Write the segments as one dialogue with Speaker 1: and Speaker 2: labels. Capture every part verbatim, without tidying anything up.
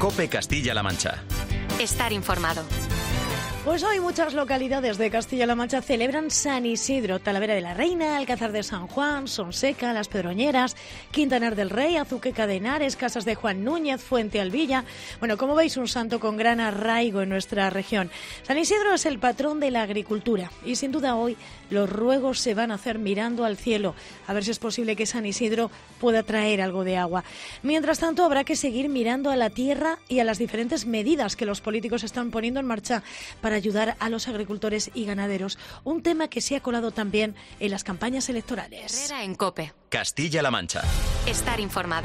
Speaker 1: COPE Castilla-La Mancha.
Speaker 2: Estar informado.
Speaker 3: Pues hoy muchas localidades de Castilla-La Mancha celebran San Isidro, Talavera de la Reina, Alcázar de San Juan, Sonseca, Las Pedroñeras, Quintanar del Rey, Azuqueca de Henares, Casas de Juan Núñez, Fuente Alvilla. Bueno, como veis, un santo con gran arraigo en nuestra región. San Isidro es el patrón de la agricultura y sin duda hoy los ruegos se van a hacer mirando al cielo, a ver si es posible que San Isidro pueda traer algo de agua. Mientras tanto, habrá que seguir mirando a la tierra y a las diferentes medidas que los políticos están poniendo en marcha para ayudar a los agricultores y ganaderos, un tema que se ha colado también en las campañas electorales.
Speaker 2: Herrera en COPE.
Speaker 1: Castilla-La Mancha.
Speaker 2: Estar informado.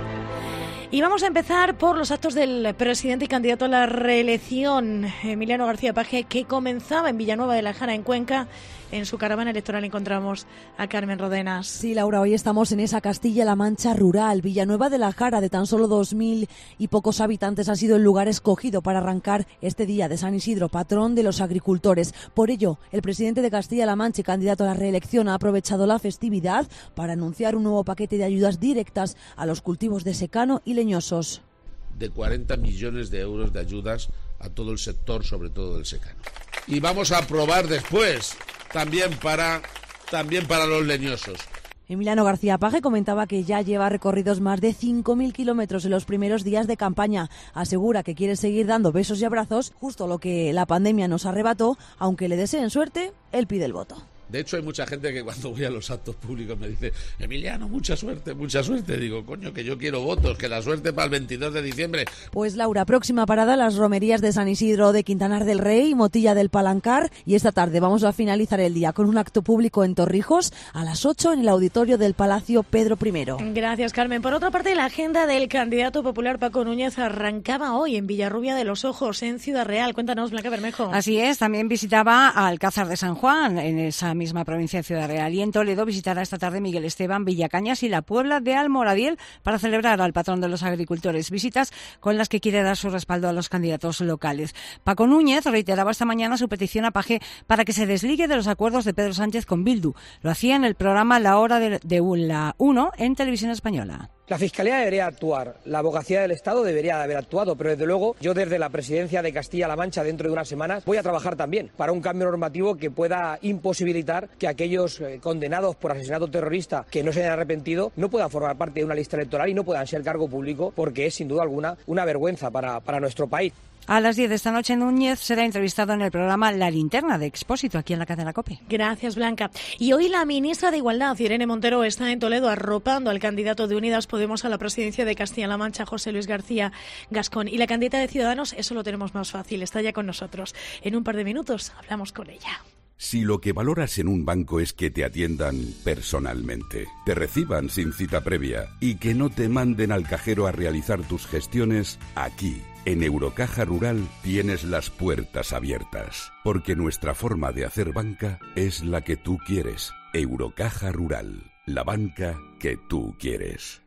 Speaker 3: Y vamos a empezar por los actos del presidente y candidato a la reelección, Emiliano García Paje, que comenzaba en Villanueva de la Jara, en Cuenca. En su caravana electoral encontramos a Carmen Rodenas.
Speaker 4: Sí, Laura, hoy estamos en esa Castilla-La Mancha rural. Villanueva de la Jara, de tan solo dos mil y pocos habitantes, ha sido el lugar escogido para arrancar este día de San Isidro, patrón de los agricultores. Por ello, el presidente de Castilla-La Mancha y candidato a la reelección ha aprovechado la festividad para anunciar un nuevo paquete de ayudas directas a los cultivos de secano y leñosos.
Speaker 5: De cuarenta millones de euros de ayudas a todo el sector, sobre todo del secano. Y vamos a aprobar después también para, también para los leñosos.
Speaker 4: Emiliano García Paje comentaba que ya lleva recorridos más de cinco mil kilómetros en los primeros días de campaña. Asegura que quiere seguir dando besos y abrazos, justo lo que la pandemia nos arrebató. Aunque le deseen suerte, él pide el voto.
Speaker 5: De hecho, hay mucha gente que cuando voy a los actos públicos me dice: Emiliano, mucha suerte, mucha suerte. Digo, coño, que yo quiero votos, que la suerte para el veintidós de diciembre.
Speaker 4: Pues Laura, próxima parada, las romerías de San Isidro de Quintanar del Rey y Motilla del Palancar. Y esta tarde vamos a finalizar el día con un acto público en Torrijos a las ocho en el auditorio del Palacio Pedro primero.
Speaker 3: Gracias, Carmen. Por otra parte, la agenda del candidato popular Paco Núñez arrancaba hoy en Villarrubia de los Ojos, en Ciudad Real. Cuéntanos, Blanca Bermejo.
Speaker 6: Así es, también visitaba a Alcázar de San Juan, en esa misma provincia de Ciudad Real. Y en Toledo visitará esta tarde Miguel Esteban, Villacañas y la Puebla de Almoradiel para celebrar al patrón de los agricultores. Visitas con las que quiere dar su respaldo a los candidatos locales. Paco Núñez reiteraba esta mañana su petición a Paje para que se desligue de los acuerdos de Pedro Sánchez con Bildu. Lo hacía en el programa La Hora de, de la uno en Televisión Española.
Speaker 7: La Fiscalía debería actuar, la Abogacía del Estado debería de haber actuado, pero desde luego yo desde la Presidencia de Castilla-La Mancha dentro de unas semanas voy a trabajar también para un cambio normativo que pueda imposibilitar que aquellos condenados por asesinato terrorista que no se hayan arrepentido no puedan formar parte de una lista electoral y no puedan ser cargo público, porque es sin duda alguna una vergüenza para, para nuestro país.
Speaker 6: A las diez de esta noche, Núñez será entrevistado en el programa La Linterna de Expósito, aquí en la cadena COPE.
Speaker 3: Gracias, Blanca. Y hoy la ministra de Igualdad, Irene Montero, está en Toledo arropando al candidato de Unidas Podemos a la presidencia de Castilla-La Mancha, José Luis García Gascón. Y la candidata de Ciudadanos, eso lo tenemos más fácil, está ya con nosotros. En un par de minutos hablamos con ella.
Speaker 8: Si lo que valoras en un banco es que te atiendan personalmente, te reciban sin cita previa y que no te manden al cajero a realizar tus gestiones, aquí, en Eurocaja Rural, tienes las puertas abiertas, porque nuestra forma de hacer banca es la que tú quieres. Eurocaja Rural, la banca que tú quieres.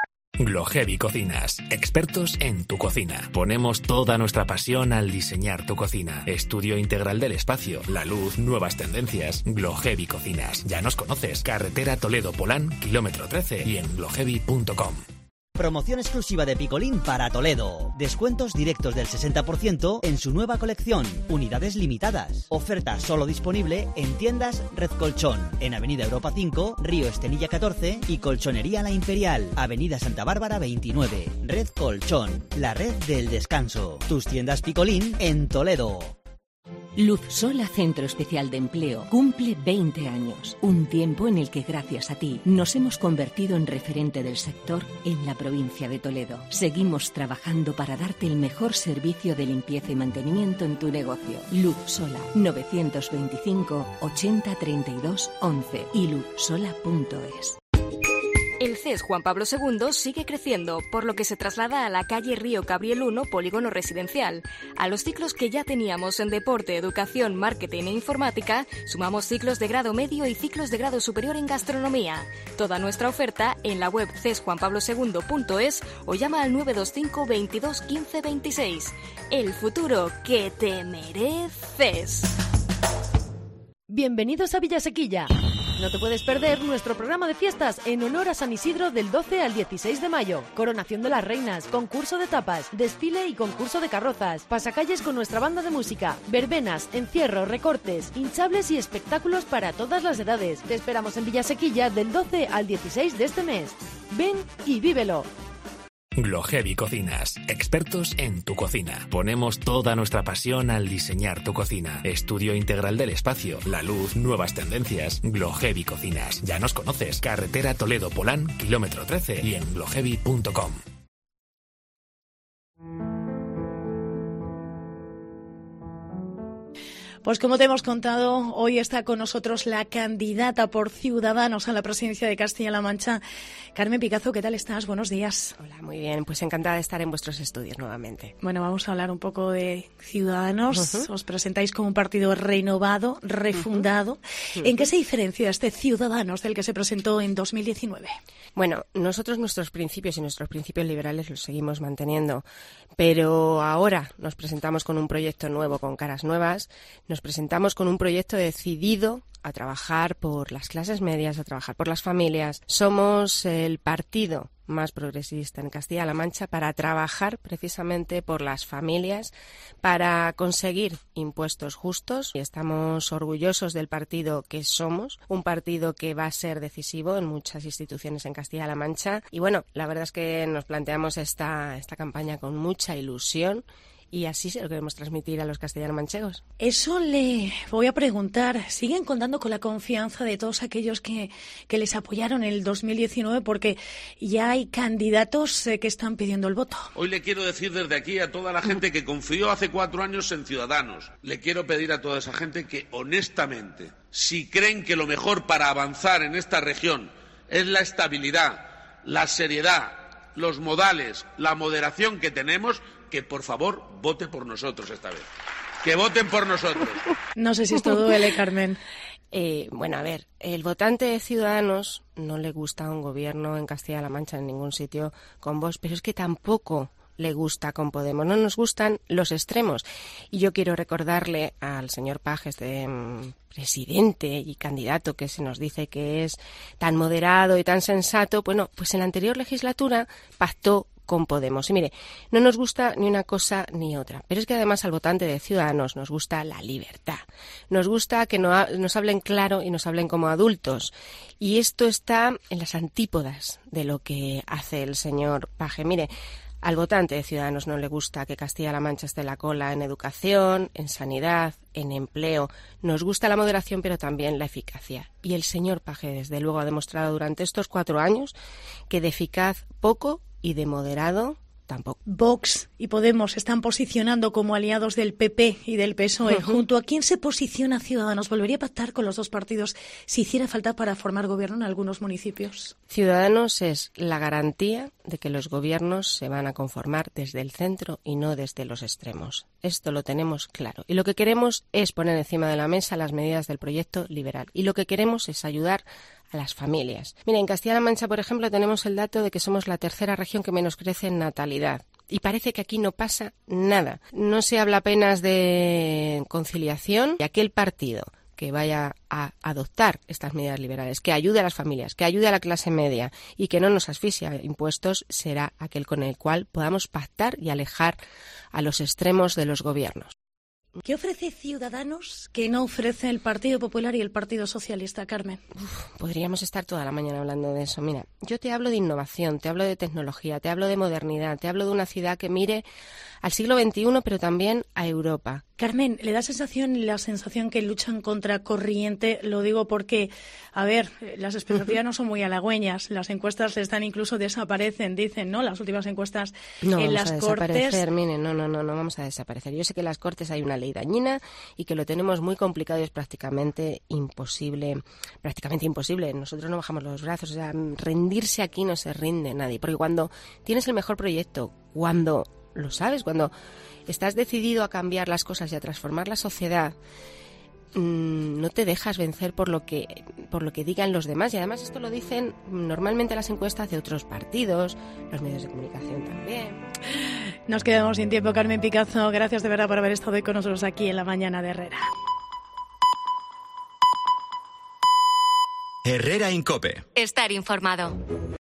Speaker 9: Glohevi Cocinas, expertos en tu cocina. Ponemos toda nuestra pasión al diseñar tu cocina. Estudio integral del espacio, la luz, nuevas tendencias. Glohevi Cocinas. Ya nos conoces. Carretera Toledo-Polán, kilómetro trece y en glohevi punto com.
Speaker 10: Promoción exclusiva de Picolín para Toledo. Descuentos directos del sesenta por ciento en su nueva colección. Unidades limitadas. Oferta solo disponible en tiendas Red Colchón. En Avenida Europa cinco, Río Estenilla catorce y Colchonería La Imperial. Avenida Santa Bárbara veintinueve. Red Colchón. La red del descanso. Tus tiendas Picolín en Toledo.
Speaker 11: Luz Sola Centro Especial de Empleo cumple veinte años, un tiempo en el que gracias a ti nos hemos convertido en referente del sector en la provincia de Toledo. Seguimos trabajando para darte el mejor servicio de limpieza y mantenimiento en tu negocio. Luz Sola, novecientos veinticinco ochenta treinta y dos once y luz sola punto es.
Speaker 12: El C E S Juan Pablo segundo sigue creciendo, por lo que se traslada a la calle Río Cabriel uno, polígono residencial. A los ciclos que ya teníamos en deporte, educación, marketing e informática, sumamos ciclos de grado medio y ciclos de grado superior en gastronomía. Toda nuestra oferta en la web c e s juan pablo segundo punto es o llama al nueve dos cinco veintidós quince veintiséis. El futuro que te mereces.
Speaker 3: Bienvenidos a Villasequilla.
Speaker 13: No te puedes perder nuestro programa de fiestas en honor a San Isidro del doce al dieciséis de mayo. Coronación de las reinas, concurso de tapas, desfile y concurso de carrozas, pasacalles con nuestra banda de música, verbenas, encierro, recortes, hinchables y espectáculos para todas las edades. Te esperamos en Villasequilla del doce al dieciséis de este mes. Ven y vívelo.
Speaker 9: Glohevi Cocinas, expertos en tu cocina. Ponemos toda nuestra pasión al diseñar tu cocina. Estudio integral del espacio, la luz, nuevas tendencias. Glohevi Cocinas. Ya nos conoces. Carretera Toledo-Polán, kilómetro trece y en glohevi punto com.
Speaker 3: Pues como te hemos contado, hoy está con nosotros la candidata por Ciudadanos a la presidencia de Castilla-La Mancha, Carmen Picazo. ¿Qué tal estás? Buenos días.
Speaker 14: Hola, muy bien. Pues encantada de estar en vuestros estudios nuevamente.
Speaker 3: Bueno, vamos a hablar un poco de Ciudadanos.
Speaker 14: Uh-huh.
Speaker 3: Os presentáis como un partido renovado, refundado.
Speaker 14: Uh-huh.
Speaker 3: ¿En qué se diferencia este Ciudadanos del que se presentó en dos mil diecinueve?
Speaker 14: Bueno, nosotros nuestros principios y nuestros principios liberales los seguimos manteniendo, pero ahora nos presentamos con un proyecto nuevo, con caras nuevas. Nos presentamos con un proyecto decidido a trabajar por las clases medias, a trabajar por las familias. Somos el partido más progresista en Castilla-La Mancha para trabajar precisamente por las familias, para conseguir impuestos justos. Y estamos orgullosos del partido que somos, un partido que va a ser decisivo en muchas instituciones en Castilla-La Mancha. Y bueno, la verdad es que nos planteamos esta, esta campaña con mucha ilusión. Y así se lo queremos transmitir a los castellano-manchegos.
Speaker 3: Eso le voy a preguntar. ¿Siguen contando con la confianza de todos aquellos que, que les apoyaron en el dos mil diecinueve? Porque ya hay candidatos eh, que están pidiendo el voto.
Speaker 5: Hoy le quiero decir desde aquí a toda la gente que confió hace cuatro años en Ciudadanos. Le quiero pedir a toda esa gente que, honestamente, si creen que lo mejor para avanzar en esta región es la estabilidad, la seriedad, los modales, la moderación que tenemos, que por favor vote por nosotros esta vez. Que voten por nosotros.
Speaker 3: No sé si esto duele, Carmen.
Speaker 14: Eh, bueno, a ver, el votante de Ciudadanos no le gusta un gobierno en Castilla-La Mancha en ningún sitio con Vox, pero es que tampoco le gusta con Podemos. No nos gustan los extremos. Y yo quiero recordarle al señor Paje, este um, presidente y candidato que se nos dice que es tan moderado y tan sensato, bueno, pues en la anterior legislatura pactó con Podemos. Y mire, no nos gusta ni una cosa ni otra, pero es que además al votante de Ciudadanos nos gusta la libertad. Nos gusta que no, nos hablen claro y nos hablen como adultos. Y esto está en las antípodas de lo que hace el señor Paje. Mire, al votante de Ciudadanos no le gusta que Castilla-La Mancha esté en la cola en educación, en sanidad, en empleo. Nos gusta la moderación, pero también la eficacia. Y el señor Paje, desde luego, ha demostrado durante estos cuatro años que de eficaz poco y de moderado tampoco.
Speaker 3: Vox y Podemos se están posicionando como aliados del P P y del P S O E. Uh-huh. ¿Junto a quién se posiciona Ciudadanos? ¿Volvería a pactar con los dos partidos si hiciera falta para formar gobierno en algunos municipios?
Speaker 14: Ciudadanos es la garantía de que los gobiernos se van a conformar desde el centro y no desde los extremos. Esto lo tenemos claro. Y lo que queremos es poner encima de la mesa las medidas del proyecto liberal. Y lo que queremos es ayudar a las familias. Mira, en Castilla-La Mancha, por ejemplo, tenemos el dato de que somos la tercera región que menos crece en natalidad. Y parece que aquí no pasa nada. No se habla apenas de conciliación y aquel partido que vaya a adoptar estas medidas liberales, que ayude a las familias, que ayude a la clase media y que no nos asfixie a impuestos, será aquel con el cual podamos pactar y alejar a los extremos de los gobiernos.
Speaker 3: ¿Qué ofrece Ciudadanos que no ofrece el Partido Popular y el Partido Socialista, Carmen?
Speaker 14: Uf, podríamos estar toda la mañana hablando de eso. Mira, yo te hablo de innovación, te hablo de tecnología, te hablo de modernidad, te hablo de una ciudad que mire al siglo veintiuno, pero también a Europa.
Speaker 3: Carmen, ¿le da sensación la sensación que luchan contra corriente? Lo digo porque, a ver, las expectativas no son muy halagüeñas. Las encuestas están incluso desaparecen, dicen, ¿no? Las últimas encuestas
Speaker 14: no,
Speaker 3: en
Speaker 14: las
Speaker 3: Cortes.
Speaker 14: No, vamos a desaparecer, miren, no, no, no, no vamos a desaparecer. Yo sé que en las Cortes hay una ley dañina y que lo tenemos muy complicado y es prácticamente imposible, prácticamente imposible. Nosotros no bajamos los brazos, o sea, rendirse aquí no se rinde nadie, porque cuando tienes el mejor proyecto, cuando lo sabes, cuando estás decidido a cambiar las cosas y a transformar la sociedad, mmm, no te dejas vencer por lo que por lo que digan los demás. Y además esto lo dicen normalmente las encuestas de otros partidos, los medios de comunicación también.
Speaker 3: Nos quedamos sin tiempo, Carmen Picazo. Gracias de verdad por haber estado hoy con nosotros aquí en La Mañana de Herrera.
Speaker 1: Herrera Incope.
Speaker 2: Estar informado.